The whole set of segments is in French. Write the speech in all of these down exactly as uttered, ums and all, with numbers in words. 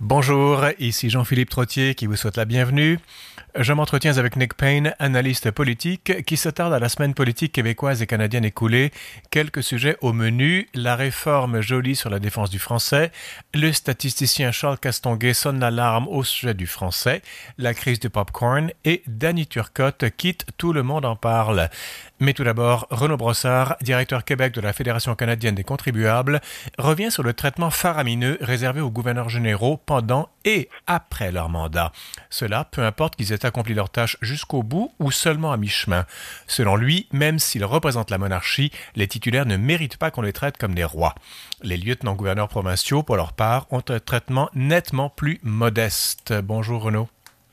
Bonjour, ici Jean-Philippe Trottier qui vous souhaite la bienvenue. Je m'entretiens avec Nick Payne, analyste politique, qui s'attarde à la semaine politique québécoise et canadienne écoulée. Quelques sujets au menu, la réforme Joly sur la défense du français, le statisticien Charles Castonguay sonne l'alarme au sujet du français, la crise du popcorn et Danny Turcotte quitte Tout le monde en parle. Mais tout d'abord, Renaud Brossard, directeur Québec de la Fédération canadienne des contribuables, revient sur le traitement faramineux réservé aux gouverneurs généraux pendant et après leur mandat. Cela, peu importe qu'ils aient accompli leur tâche jusqu'au bout ou seulement à mi-chemin. Selon lui, même s'ils représentent la monarchie, les titulaires ne méritent pas qu'on les traite comme des rois. Les lieutenants-gouverneurs provinciaux, pour leur part, ont un traitement nettement plus modeste. Bonjour Renaud.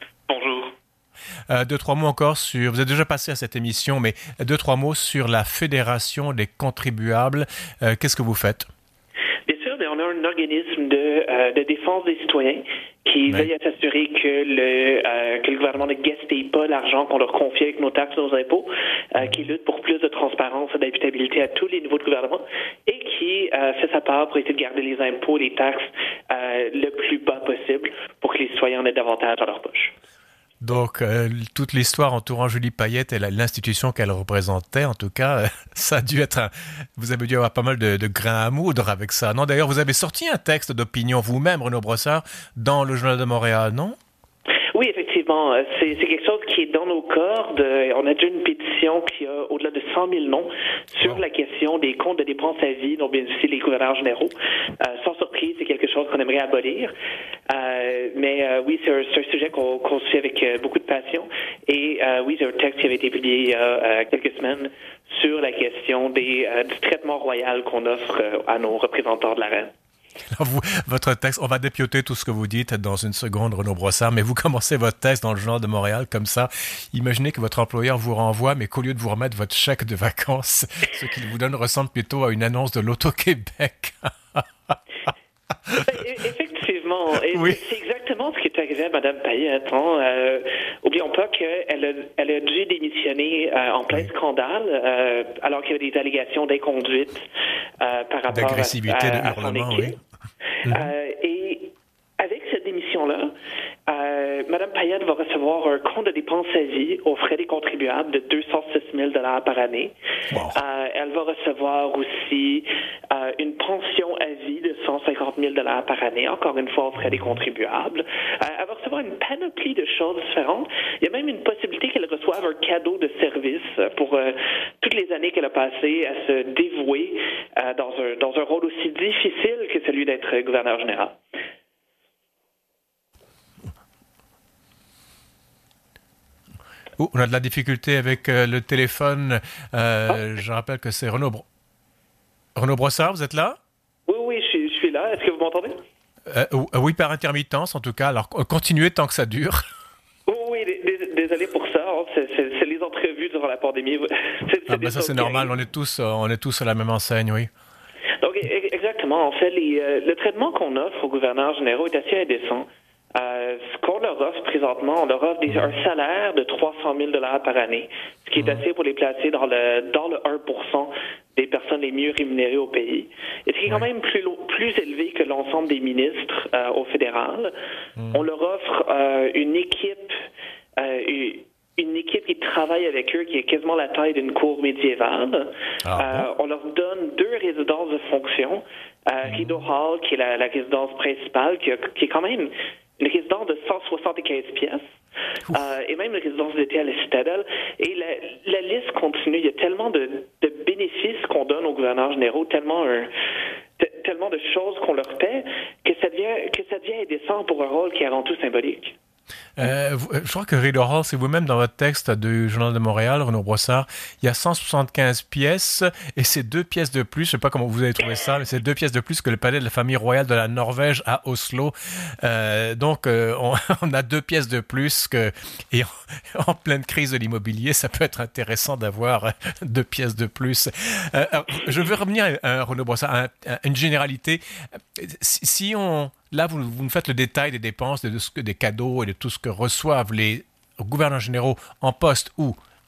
Euh, deux, trois mots encore sur... Vous êtes déjà passé à cette émission, mais deux, trois mots sur la Fédération des contribuables. Euh, qu'est-ce que vous faites? Bien sûr, on a un organisme de, euh, de défense des citoyens qui oui. veille à s'assurer que le, euh, que le gouvernement ne gaspille pas l'argent qu'on leur confie avec nos taxes et nos impôts, euh, qui lutte pour plus de transparence et d'imputabilité à tous les niveaux de gouvernement et qui euh, fait sa part pour essayer de garder les impôts et les taxes euh, le plus bas possible pour que les citoyens en aient davantage dans leur poche. Donc, euh, toute l'histoire entourant Julie Payette et la, l'institution qu'elle représentait, en tout cas, euh, ça a dû être un... Vous avez dû avoir pas mal de, de grains à moudre avec ça, non? D'ailleurs, vous avez sorti un texte d'opinion vous-même, Renaud Brossard, dans le Journal de Montréal, non? Oui, effectivement. C'est, c'est quelque chose qui est dans nos cordes. On a déjà une pétition qui a au-delà de cent mille noms sur oh. la question des comptes de dépenses à vie dont bénéficient les gouverneurs généraux. Euh, sans surprise, c'est quelque chose qu'on aimerait abolir. Euh, mais euh, oui, c'est un, c'est un sujet qu'on, qu'on suit avec euh, beaucoup de passion. Et euh, oui, c'est un texte qui avait été publié il y a euh, quelques semaines sur la question des, euh, du traitement royal qu'on offre euh, à nos représentants de la reine. Alors vous, votre texte, on va dépioter tout ce que vous dites dans une seconde, Renaud Brossard, mais vous commencez votre texte dans le Journal de Montréal comme ça. Imaginez que votre employeur vous renvoie, mais qu'au lieu de vous remettre votre chèque de vacances, ce qu'il vous donne ressemble plutôt à une annonce de l'Auto-Québec. Effectivement. Et oui. C'est exactement ce qui est arrivé à Mme Payette. Hein. Euh, oublions pas qu'elle a, elle a dû démissionner euh, en plein oui. scandale, euh, alors qu'il y avait des allégations d'inconduite euh, par rapport d'agressivité, à, à, de à son équipe. Oui. Mm-hmm. Euh, et avec cette démission-là, euh, Mme Payette va recevoir un compte de dépenses à vie aux frais des contribuables de deux cent six mille dollars par année. Wow. Euh, elle va recevoir aussi euh, une pension à vie de cent cinquante mille dollars par année, encore une fois aux frais des contribuables. Euh, elle va recevoir une panoplie de choses différentes. Il y a même une possibilité qu'elle reçoive un cadeau de service pour euh, toutes les années qu'elle a passées à se dévouer euh, dans, un, dans un rôle aussi difficile que celui d'être gouverneur général. Oh, on a de la difficulté avec euh, le téléphone. Euh, oh. Je rappelle que c'est Renaud, Bro... Renaud Brossard, vous êtes là? Oui, oui, je suis, je suis là. Est-ce que vous m'entendez? euh, Oui, par intermittence en tout cas. Alors, continuez tant que ça dure. Oh, oui, d- désolé pour ça. C'est, c'est, c'est les entrevues durant la pandémie. C'est, c'est ah, ben ça, c'est normal. On est, tous, on est tous à la même enseigne, oui. Donc, exactement. En fait, les, euh, le traitement qu'on offre aux gouverneurs généraux est assez indécent. Euh, ce qu'on leur offre présentement, on leur offre des, un salaire de trois cent mille dollars par année, ce qui est assez pour les placer dans le dans le un pour cent des personnes les mieux rémunérées au pays. Et ce qui est quand même plus, plus élevé que l'ensemble des ministres euh, au fédéral. Mm. On leur offre euh, une équipe euh, une, une équipe qui travaille avec eux qui est quasiment la taille d'une cour médiévale. Ah, euh, bon? On leur donne deux résidences de fonction. Euh, mm. Rideau Hall, qui est la, la résidence principale, qui, a, qui est quand même une résidence de cent soixante-quinze pièces, euh, et même une résidence d'été à la Citadelle. Et la, la liste continue. Il y a tellement de, de bénéfices qu'on donne aux gouverneurs généraux, tellement un, t- tellement de choses qu'on leur paie, que ça devient, que ça devient indécent pour un rôle qui est avant tout symbolique. Euh, je crois que Rideau Hall, c'est vous-même dans votre texte du Journal de Montréal, Renaud Brossard, il y a cent soixante-quinze pièces et c'est deux pièces de plus, je ne sais pas comment vous avez trouvé ça, mais c'est deux pièces de plus que le palais de la famille royale de la Norvège à Oslo. Euh, donc, euh, on, on a deux pièces de plus que, et en, en pleine crise de l'immobilier, ça peut être intéressant d'avoir deux pièces de plus. Euh, alors, je veux revenir à Renaud Brossard, à, à une généralité. Si, si on... Là, vous, vous nous faites le détail des dépenses, de, de ce que, des cadeaux et de tout ce que reçoivent les gouverneurs généraux en poste ou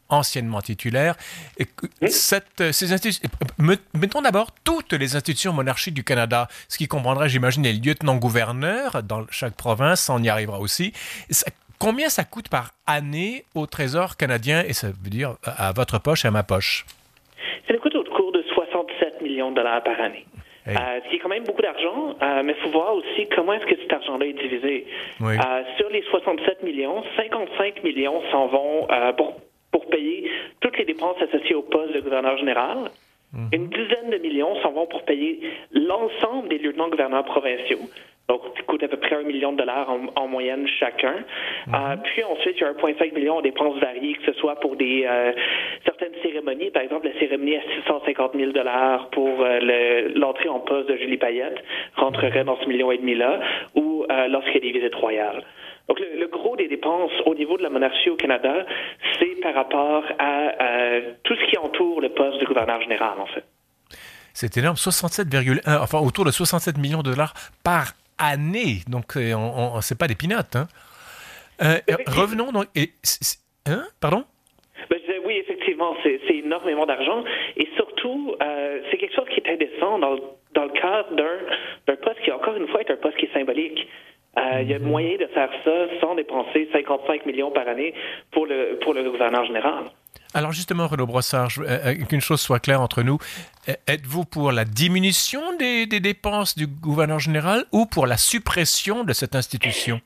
anciennement titulaire. Et Oui. cette, ces institutions, mettons d'abord toutes les institutions monarchiques du Canada, ce qui comprendrait, j'imagine, les lieutenants-gouverneurs dans chaque province, on y arrivera aussi. Ça, combien ça coûte par année au Trésor canadien, et ça veut dire à votre poche et à ma poche? Ça nous coûte autour de soixante-sept millions de dollars par année. Hey. Euh, ce qui est quand même beaucoup d'argent, euh, mais il faut voir aussi comment est-ce que cet argent-là est divisé. Oui. Euh, sur les soixante-sept millions, cinquante-cinq millions s'en vont euh, pour, pour payer toutes les dépenses associées au poste de gouverneur général. Mm-hmm. Une dizaine de millions s'en vont pour payer l'ensemble des lieutenants-gouverneurs provinciaux. Donc, ça coûte à peu près un million de dollars en, en moyenne chacun. Mm-hmm. Euh, puis ensuite, il y a un virgule cinq million en dépenses variées, que ce soit pour des euh, certaines cérémonies. Par exemple, la cérémonie à six cent cinquante mille dollars pour euh, le, l'entrée en poste de Julie Payette rentrerait dans ce million et demi-là, ou euh, lorsqu'il y a des visites royales. Donc, le, le gros des dépenses au niveau de la monarchie au Canada, c'est par rapport à euh, tout ce qui entoure le poste de gouverneur général, en fait. C'est énorme, soixante-sept virgule un, enfin autour de soixante-sept millions de dollars par année. Donc, on, on, c'est pas des peanuts, hein. Euh, revenons donc. Et, hein, pardon? Ben, je disais, oui, effectivement, c'est, c'est énormément d'argent. Et surtout, euh, c'est quelque chose qui est indécent dans, dans le cadre d'un, d'un poste qui, encore une fois, est un poste qui est symbolique. Euh, mm-hmm. Il y a moyen de faire ça sans dépenser cinquante-cinq millions par année pour le, pour le gouverneur général. Alors justement, Renaud Brossard, je, euh, qu'une chose soit claire entre nous, êtes-vous pour la diminution des, des dépenses du gouverneur général ou pour la suppression de cette institution?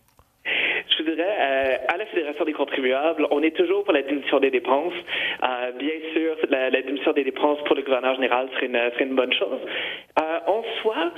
Je dirais, euh, à la Fédération des contribuables, on est toujours pour la diminution des dépenses. Euh, bien sûr, la, la diminution des dépenses pour le gouverneur général serait une, serait une bonne chose. Euh, en soi,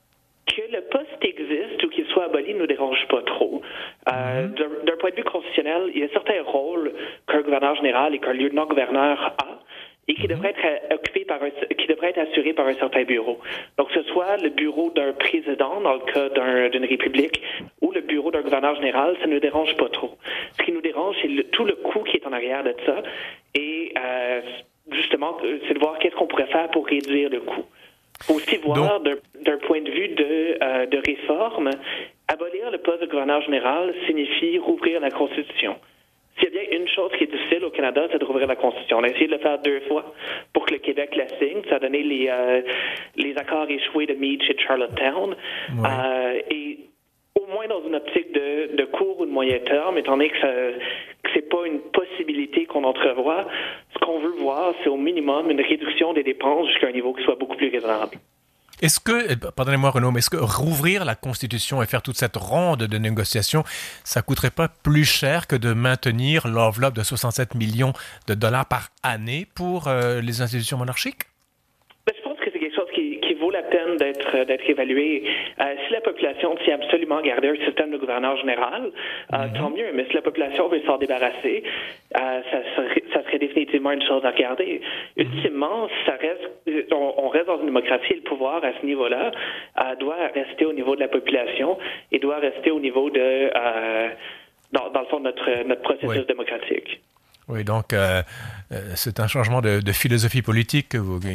que le poste existe ou qu'il soit aboli ne nous dérange pas trop. Euh, mm-hmm. d'un, d'un point de vue constitutionnel, il y a certains rôles qu'un gouverneur général et qu'un lieutenant-gouverneur a et qui mm-hmm. devraient être occupés par un, qui devraient être assurés par un certain bureau. Donc, que ce soit le bureau d'un président dans le cas d'un, d'une république ou le bureau d'un gouverneur général, ça ne nous dérange pas trop. Ce qui nous dérange, c'est le, tout le coût qui est en arrière de ça et euh, justement, c'est de voir qu'est-ce qu'on pourrait faire pour réduire le coût. Il faut aussi voir, d'un, d'un point de vue de, euh, de réforme, abolir le poste de gouverneur général signifie rouvrir la Constitution. S'il y a bien une chose qui est difficile au Canada, c'est de rouvrir la Constitution. On a essayé de le faire deux fois pour que le Québec la signe. Ça a donné les, euh, les accords échoués de Meach et de Charlottetown. Oui. Euh, et au moins dans une optique de, de court ou de moyen terme, étant donné que, ça, que c'est pas une possibilité qu'on entrevoit, ce qu'on veut voir, c'est au minimum une réduction des dépenses jusqu'à un niveau qui soit beaucoup plus raisonnable. Est-ce que, pardonnez-moi Renaud, mais est-ce que rouvrir la Constitution et faire toute cette ronde de négociations, ça coûterait pas plus cher que de maintenir l'enveloppe de soixante-sept millions de dollars par année pour euh, les institutions monarchiques? Ben, je pense que c'est quelque chose qui, qui vaut la peine d'être, d'être évalué. Euh, si la population tient absolument à garder un système de gouverneur général, euh, mm-hmm. tant mieux. Mais si la population veut s'en débarrasser, euh, ça, serait, ça serait définitivement une chose à regarder. Mm-hmm. Ultimement, ça reste, on, on reste dans une démocratie et le pouvoir à ce niveau-là euh, doit rester au niveau de la population et doit rester au niveau de, euh, dans, dans le fond, de notre, notre processus oui. démocratique. Oui, donc euh, c'est un changement de, de philosophie politique.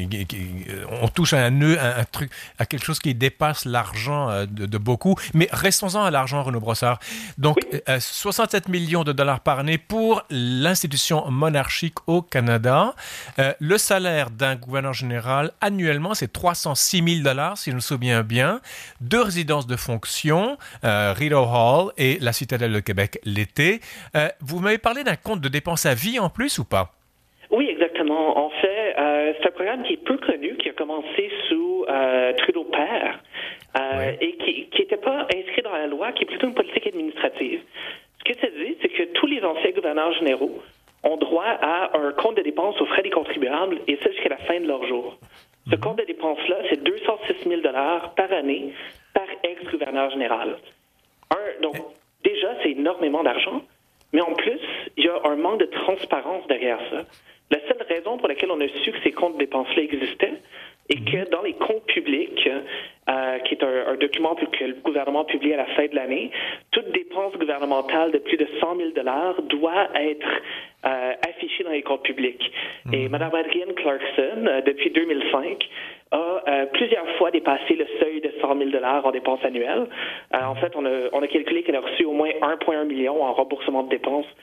On touche à un nœud, à un truc, à quelque chose qui dépasse l'argent de, de beaucoup. Mais restons-en à l'argent, Renaud Brossard. Donc, oui. euh, soixante-sept millions de dollars par année pour l'institution monarchique au Canada. Euh, le salaire d'un gouverneur général annuellement, c'est trois cent six mille dollars, si je me souviens bien. Deux résidences de fonction, euh, Rideau Hall et la Citadelle de Québec l'été. Euh, vous m'avez parlé d'un compte de dépenses à vie en plus ou pas? Oui, exactement. En fait, euh, c'est un programme qui est peu connu, qui a commencé sous euh, Trudeau père euh, oui. et qui n'était pas inscrit dans la loi, qui est plutôt une politique administrative. Ce que ça dit, c'est que tous les anciens gouverneurs généraux ont droit à un compte de dépenses aux frais des contribuables, et ça jusqu'à la fin de leur jour. Ce mm-hmm. compte de dépenses-là, c'est deux cent six mille dollars par année par ex-gouverneur général. Un, donc, déjà, c'est énormément d'argent. Mais en plus, il y a un manque de transparence derrière ça. La seule raison pour laquelle on a su que ces comptes de dépenses-là existaient est que dans les comptes publics, euh, qui est un, un document que le gouvernement publie à la fin de l'année, toute dépense gouvernementale de plus de cent mille dollars doit être euh, affichée dans les comptes publics. Mmh. Et Mme Adrienne Clarkson, euh, depuis deux mille cinq, a euh, plusieurs fois dépassé le seuil de cent mille dollars en dépenses annuelles. Euh, en fait, on a, on a calculé qu'elle a reçu au moins un virgule un million en remboursement de dépenses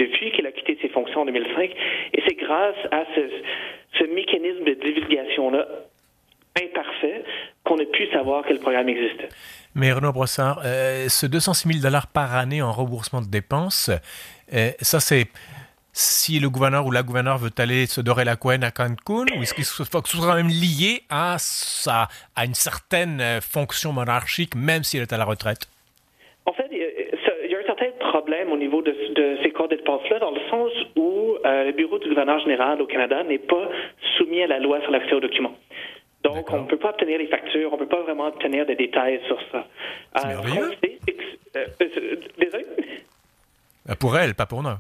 depuis qu'il a quitté ses fonctions en deux mille cinq. Et c'est grâce à ce, ce mécanisme de divulgation-là imparfait qu'on a pu savoir que le programme existait. Mais Renaud Brossard, euh, ce deux cent six mille dollars par année en remboursement de dépenses, euh, ça c'est si le gouverneur ou la gouverneure veut aller se dorer la couenne à Cancun, ou est-ce qu'il faut que ce soit quand même lié à, sa, à une certaine fonction monarchique, même s'il est à la retraite? En fait, il y a un certain problème au niveau de, de ces cas de dépenses-là, dans le sens où euh, le bureau du gouverneur général au Canada n'est pas soumis à la loi sur l'accès aux documents. Donc, D'accord. on ne peut pas obtenir les factures, on ne peut pas vraiment obtenir des détails sur ça. C'est euh, merveilleux. Sait, c'est que, euh, euh, désolé? Pour elle, pas pour nous.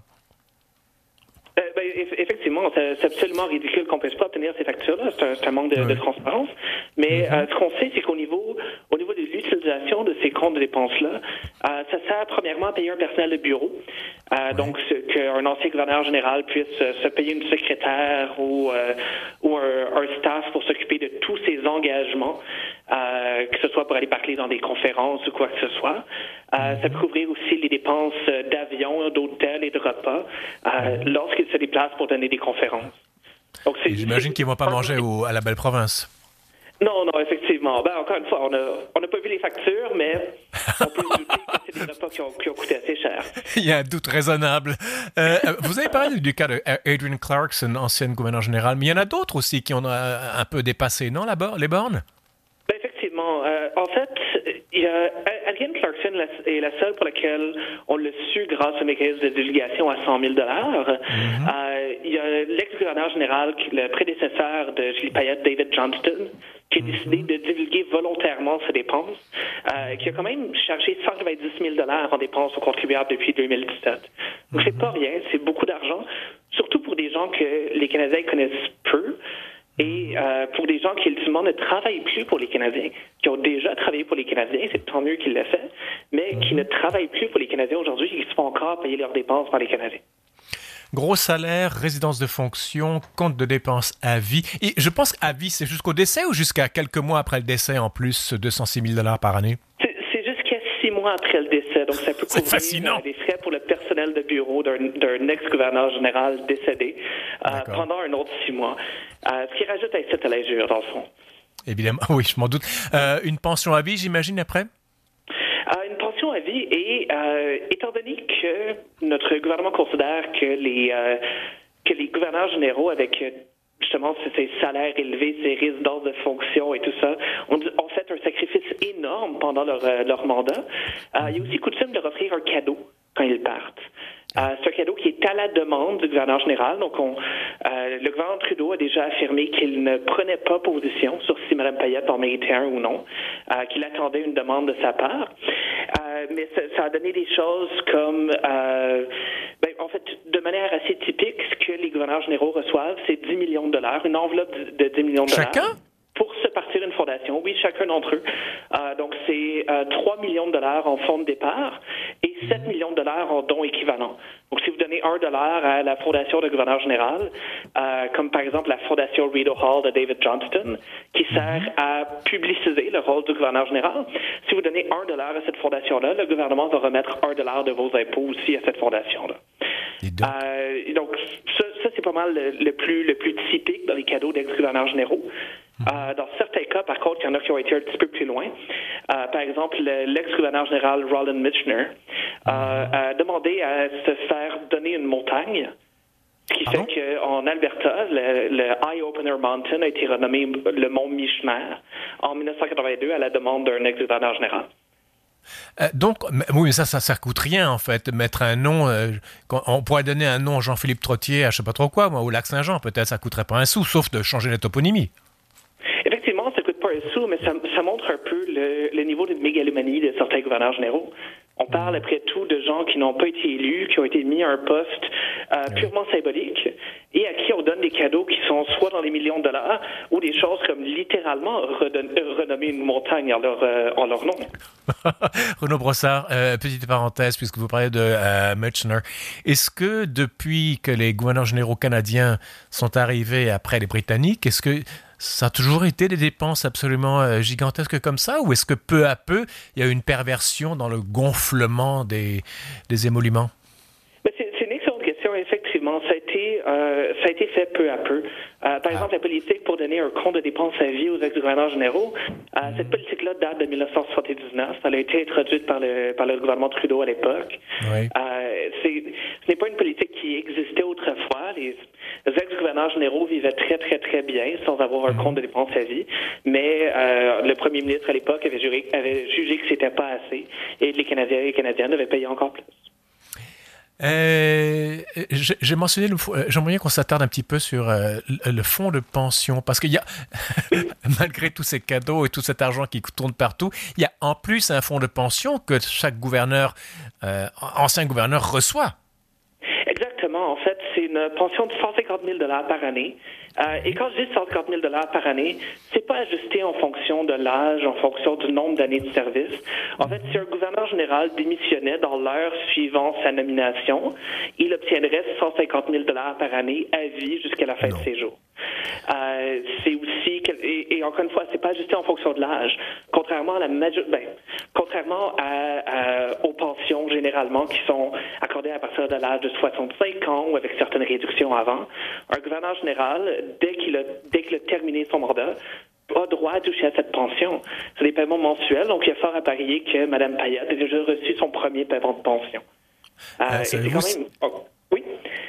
Euh, ben, effectivement, c'est absolument ridicule qu'on ne puisse pas obtenir ces factures-là. C'est un, c'est un manque de, oui. de transparence. Mais mm-hmm. euh, ce qu'on sait, c'est qu'au niveau, au niveau de l'utilisation de ces comptes de dépenses-là, euh, ça sert premièrement à payer un personnel de bureau. Euh, oui. Donc, qu'un ancien gouverneur général puisse euh, se payer une secrétaire ou, euh, ou un, un staff pour s'occuper de tous ses engagements, euh, que ce soit pour aller parler dans des conférences ou quoi que ce soit. Euh, mm-hmm. Ça peut couvrir aussi les dépenses d'avion, d'hôtel et de repas euh, mm-hmm. lorsqu'il se déplace pour donner des conférences. Donc, c'est, j'imagine c'est, qu'ils ne vont pas manger au, à la belle province. Non, non, effectivement. Ben, encore une fois, on n'a on a pas vu les factures, mais on peut se douter que c'est des repas qui ont, qui ont coûté assez cher. Il y a un doute raisonnable. Euh, vous avez parlé du cas d'Adrienne Clarkson, ancienne gouverneure générale, mais il y en a d'autres aussi qui ont un peu dépassé, non, là-bas, les bornes? Ben, effectivement. Euh, en fait, il y a, Adrienne Clarkson est la seule pour laquelle on l'a su grâce au mécanisme de divulgation à cent mille dollars. Mm-hmm. Euh, il y a l'ex-gouverneur général, le prédécesseur de Julie Payette, David Johnston, qui a décidé de divulguer volontairement ses dépenses, euh, qui a quand même chargé cent quatre-vingt-dix mille dollars en dépenses aux contribuables depuis deux mille dix-sept. Donc, c'est pas rien, c'est beaucoup d'argent, surtout pour des gens que les Canadiens connaissent peu, et euh, pour des gens qui, ultimement, ne travaillent plus pour les Canadiens, qui ont déjà travaillé pour les Canadiens, c'est tant mieux qu'ils le font, mais qui ne travaillent plus pour les Canadiens aujourd'hui et qui se font encore payer leurs dépenses par les Canadiens. Gros salaire, résidence de fonction, compte de dépenses à vie. Et je pense qu'à vie, c'est jusqu'au décès ou jusqu'à quelques mois après le décès, en plus, deux cent six mille dollars par année? C'est, c'est jusqu'à six mois après le décès. Donc, ça peut couvrir des frais pour le personnel de bureau d'un, d'un ex-gouverneur général décédé euh, pendant un autre six mois. Euh, ce qui rajoute un sept à l'injure, dans le fond. Évidemment, oui, je m'en doute. Euh, une pension à vie, j'imagine, après? Euh, une pension à vie et euh, étant donné que notre gouvernement considère que les euh, que les gouverneurs généraux avec justement ces salaires élevés, ces résidences de fonction et tout ça, ont, ont fait un sacrifice énorme pendant leur, euh, leur mandat, euh, il y a aussi coutume de leur offrir un cadeau quand ils partent. Euh, c'est un cadeau qui est à la demande du gouverneur général. Donc, on, euh, le gouverneur Trudeau a déjà affirmé qu'il ne prenait pas position sur si Mme Payette en méritait un ou non, euh, qu'il attendait une demande de sa part. Euh, mais ça, ça a donné des choses comme, euh, ben, en fait, de manière assez typique, ce que les gouverneurs généraux reçoivent, c'est dix millions de dollars, une enveloppe de dix millions de dollars. Chacun? Pour se partir d'une fondation. Oui, chacun d'entre eux. Euh, donc, c'est euh, trois millions de dollars en fonds de départ et sept millions de dollars en dons équivalents. Donc, si vous donnez un dollar à la fondation de gouverneur général, euh, comme par exemple la fondation Rideau Hall de David Johnston, qui sert à publiciser le rôle du gouverneur général, si vous donnez un dollar à cette fondation-là, le gouvernement va remettre un dollar de vos impôts aussi à cette fondation-là. Donc, euh, donc ça, ça, c'est pas mal le, le, plus, le plus typique dans les cadeaux d'ex-gouverneurs généraux. Euh, dans certains cas, par contre, il y en a qui ont été un petit peu plus loin. Euh, par exemple, le, l'ex-gouverneur général Roland Michener euh, a demandé à se faire donner une montagne, ce qui Pardon? fait qu'en Alberta, le, le Eye Opener Mountain a été renommé le mont Michener en dix-neuf cent quatre-vingt-deux à la demande d'un ex-gouverneur général. Euh, donc, oui, mais ça, ça, ça coûte rien, en fait, mettre un nom, euh, on pourrait donner un nom Jean-Philippe Trottier à je sais pas trop quoi, moi, au Lac-Saint-Jean, peut-être, ça coûterait pas un sou, sauf de changer la toponymie. Effectivement, ça coûte pas un sou, mais ça, ça montre un peu le, le niveau de mégalomanie de certains gouverneurs généraux. On parle après tout de gens qui n'ont pas été élus, qui ont été mis à un poste euh, purement symbolique et à qui on donne des cadeaux qui sont soit dans les millions de dollars ou des choses comme littéralement redonner, renommer une montagne en leur, euh, en leur nom. Renaud Brossard, euh, petite parenthèse, puisque vous parlez de euh, Michener. Est-ce que depuis que les gouverneurs généraux canadiens sont arrivés après les Britanniques, est-ce que ça a toujours été des dépenses absolument euh, gigantesques comme ça, ou est-ce que peu à peu, il y a eu une perversion dans le gonflement des, des émoluments? Mais c'est, c'est une excellente question. été, euh, ça a été fait peu à peu. Euh, par exemple, la politique pour donner un compte de dépenses à vie aux ex-gouverneurs généraux, euh, mmh. cette politique-là date de dix-neuf cent soixante-dix-neuf. Elle a été introduite par le, par le gouvernement Trudeau à l'époque. Oui. Euh, c'est, ce n'est pas une politique qui existait autrefois. Les, les ex-gouverneurs généraux vivaient très, très, très bien sans avoir un mmh. compte de dépenses à vie. Mais euh, le premier ministre à l'époque avait, juré, avait jugé que c'était pas assez et les Canadiens et les Canadiennes devaient payer encore plus. Euh, j'ai mentionné, le, j'aimerais bien qu'on s'attarde un petit peu sur euh, le, le fonds de pension, parce qu'il y a, malgré tous ces cadeaux et tout cet argent qui tourne partout, il y a en plus un fonds de pension que chaque gouverneur, euh, ancien gouverneur reçoit. Exactement. En fait, c'est une pension de cent cinquante mille dollars par année. Euh, et quand je dis cent cinquante mille dollars par année, c'est pas ajusté en fonction de l'âge, en fonction du nombre d'années de service. En fait, si un gouverneur général démissionnait dans l'heure suivant sa nomination, il obtiendrait cent cinquante mille dollars par année à vie jusqu'à la fin non. de ses jours. Euh, c'est aussi et, et encore une fois, c'est pas ajusté en fonction de l'âge. Contrairement à la major... ben, contrairement à, à, aux pensions généralement qui sont accordées à partir de l'âge de soixante-cinq ans ou avec certaines réductions avant, un gouverneur général, dès qu'il a dès qu'il a terminé son mandat, a droit à toucher à cette pension. C'est des paiements mensuels, donc il y a fort à parier que Mme Payette a déjà reçu son premier paiement de pension. Euh, euh, c'est quand même... oh, oui?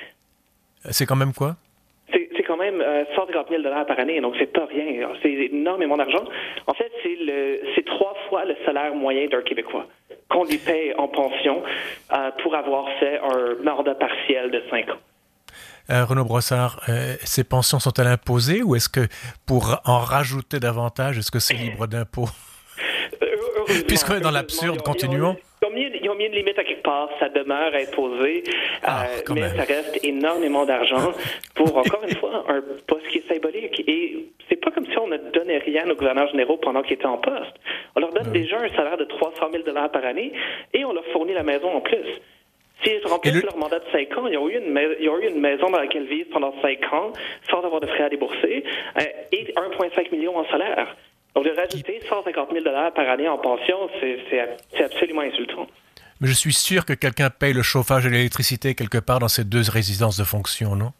C'est quand même quoi? C'est quand même euh, cent cinquante mille dollars par année, donc c'est pas rien. C'est énormément d'argent. En fait, c'est le c'est trois fois le salaire moyen d'un Québécois qu'on lui paye en pension euh, pour avoir fait un mandat partiel de cinq ans. Euh, Renaud Brossard, euh, ces pensions sont-elles imposées ou est-ce que pour en rajouter davantage, est-ce que c'est libre d'impôt? Puisqu'on est dans l'absurde, continuons. Ils ont, mis, ils ont mis une limite à quelque part, ça demeure imposé, ah, euh, mais même. Ça reste énormément d'argent pour, encore une fois, un poste qui est symbolique. Et c'est pas comme si on ne donnait rien aux gouverneurs généraux pendant qu'ils étaient en poste. On leur donne oui. déjà un salaire de trois cent mille dollars par année et on leur fournit la maison en plus. S'ils remplissent le... leur mandat de cinq ans, ils ont, eu une mais... ils ont eu une maison dans laquelle vivre pendant cinq ans sans avoir de frais à débourser euh, et un virgule cinq million en salaire. Donc, de rajouter cent cinquante mille dollars par année en pension, c'est, c'est, c'est absolument insultant. Mais je suis sûr que quelqu'un paye le chauffage et l'électricité quelque part dans ces deux résidences de fonction, non?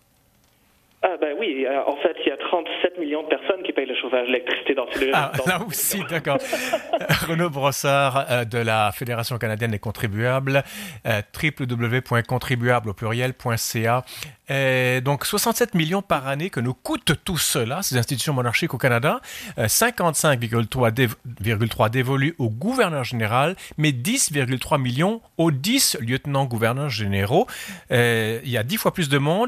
Ah ben oui, euh, en fait, il y a trente-sept millions de personnes qui payent le chauffage et l'électricité dans ces deux ah, résidences. Ah, là aussi, d'accord. Renaud Brossard euh, de la Fédération canadienne des contribuables, euh, w w w point contribuable au pluriel point c a. Euh, donc, soixante-sept millions par année que nous coûtent tout cela, ces institutions monarchiques au Canada, euh, cinquante-cinq virgule trois dévolus au gouverneur général, mais dix virgule trois millions aux dix lieutenants-gouverneurs généraux. Euh, il y a dix fois plus de monde,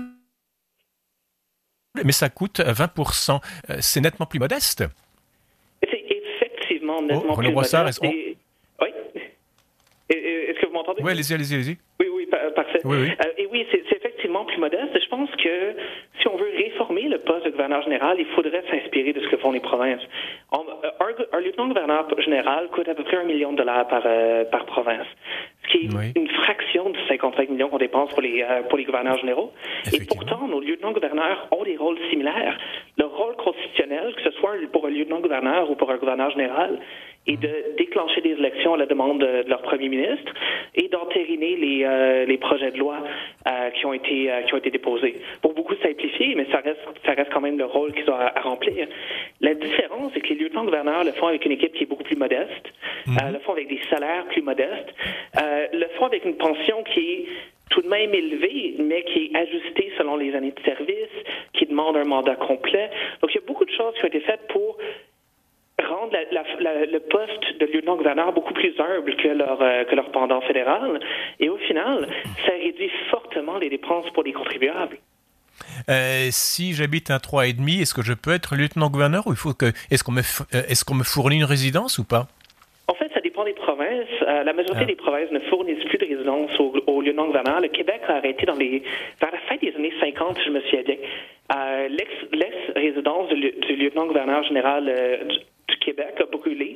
mais ça coûte vingt pour cent. Euh, c'est nettement plus modeste. C'est effectivement nettement oh, plus Brossard, modeste. Est-ce, et... Oui? Et, est-ce que vous m'entendez? Oui, allez-y, allez-y, allez-y. Oui, oui, parfait. Oui, oui. Euh, et oui, c'est, c'est effectivement plus modeste. Je pense que si on veut réformer le poste de gouverneur général, il faudrait s'inspirer de ce que font les provinces. On, un, un lieutenant-gouverneur général coûte à peu près un million de dollars par, euh, par province, ce qui est oui. une fraction de cinquante-cinq millions qu'on dépense pour les, euh, pour les gouverneurs généraux. Et pourtant, nos lieutenants-gouverneurs ont des rôles similaires. Le rôle constitutionnel, que ce soit pour un lieutenant-gouverneur ou pour un gouverneur général, est de déclencher des élections à la demande de, de leur premier ministre et d'entériner les, euh, les projets de loi euh, qui ont été euh, qui ont été déposés. Pour beaucoup simplifier, mais ça reste ça reste quand même le rôle qu'ils ont à, à remplir. La différence, c'est que les lieutenants-gouverneurs le font avec une équipe qui est beaucoup plus modeste, mmh. euh, le font avec des salaires plus modestes, euh, le font avec une pension qui est tout de même élevée, mais qui est ajustée selon les années de service, qui demande un mandat complet. Donc, il y a beaucoup de choses qui ont été faites pour rendre la, la, la, le poste de lieutenant-gouverneur beaucoup plus humble que leur, euh, que leur pendant fédéral. Et au final, ça réduit fortement les dépenses pour les contribuables. Euh, si j'habite un trois virgule cinq, est-ce que je peux être lieutenant-gouverneur ou il faut que, est-ce qu'on me, est-ce qu'on me fournit une résidence ou pas? En fait, ça dépend des provinces. Euh, la majorité ah. des provinces ne fournissent plus de résidence au, au lieutenant-gouverneur. Le Québec a arrêté dans les, vers la fin des années cinquante, si je me souviens bien. Euh, l'ex, l'ex-résidence du, du lieutenant-gouverneur général euh, du, du Québec a brûlé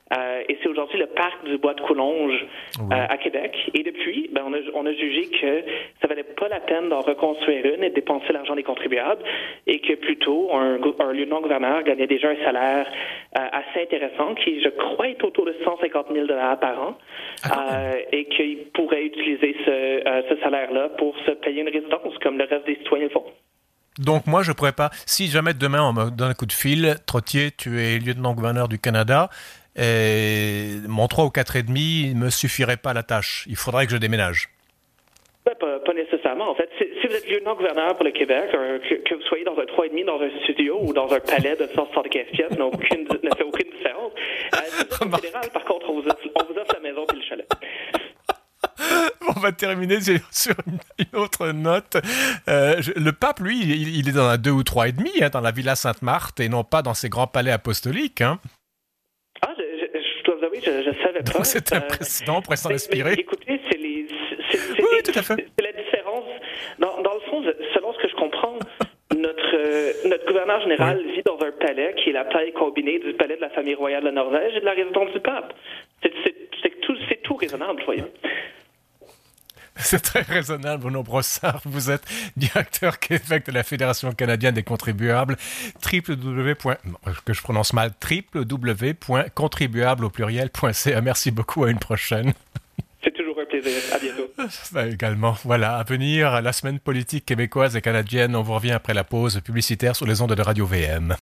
Euh, et c'est aujourd'hui le parc du Bois de Coulonge Oui. euh, à Québec. Et depuis, ben, on, a, on a jugé que ça valait pas la peine d'en reconstruire une et de dépenser l'argent des contribuables et que plutôt un, un lieutenant-gouverneur gagnait déjà un salaire euh, assez intéressant qui, je crois, est autour de cent cinquante mille dollars par an Ah, euh, et qu'il pourrait utiliser ce, euh, ce salaire-là pour se payer une résidence comme le reste des citoyens le font. Donc moi, je pourrais pas... Si jamais demain on me donne un coup de fil, Trottier, tu es lieutenant-gouverneur du Canada, et mon trois ou quatre et demi ne me suffirait pas à la tâche. Il faudrait que je déménage. Ben, pas, pas nécessairement. En fait, si, si vous êtes lieutenant-gouverneur pour le Québec, un, que, que vous soyez dans un trois virgule cinq dans un studio ou dans un palais de cent soixante-quinze pièces, n'a aucune, ne fait aucune différence. Euh, si vous êtes au fédéral, par contre, on vous offre, on vous offre la maison et le chalet. On va terminer sur une, une autre note. Euh, je, le pape, lui, il, il est dans un deux ou trois et demi, hein, dans la Villa Sainte-Marthe, et non pas dans ses grands palais apostoliques. Hein. Ah, je, je, je dois vous avouer, je ne savais pas. Donc c'est impressionnant, on pourrait s'en inspirer. Écoutez, c'est les, c'est, c'est oui, les, tout à fait. C'est la différence. Dans, dans le fond, selon ce que je comprends, notre, euh, notre gouverneur général oui. vit dans un palais qui est la taille combinée du palais de la famille royale de Norvège et de la résidence du pape. C'est, c'est, c'est, tout, c'est tout raisonnable, voyons. C'est très raisonnable, Bruno Brossard. Vous êtes directeur Québec de la Fédération canadienne des contribuables. www. que je prononce mal, www.contribuable au pluriel.ca. Merci beaucoup, à une prochaine. C'est toujours un plaisir. À bientôt. Ben, également. Voilà, à venir, la semaine politique québécoise et canadienne. On vous revient après la pause publicitaire sur les ondes de Radio V M.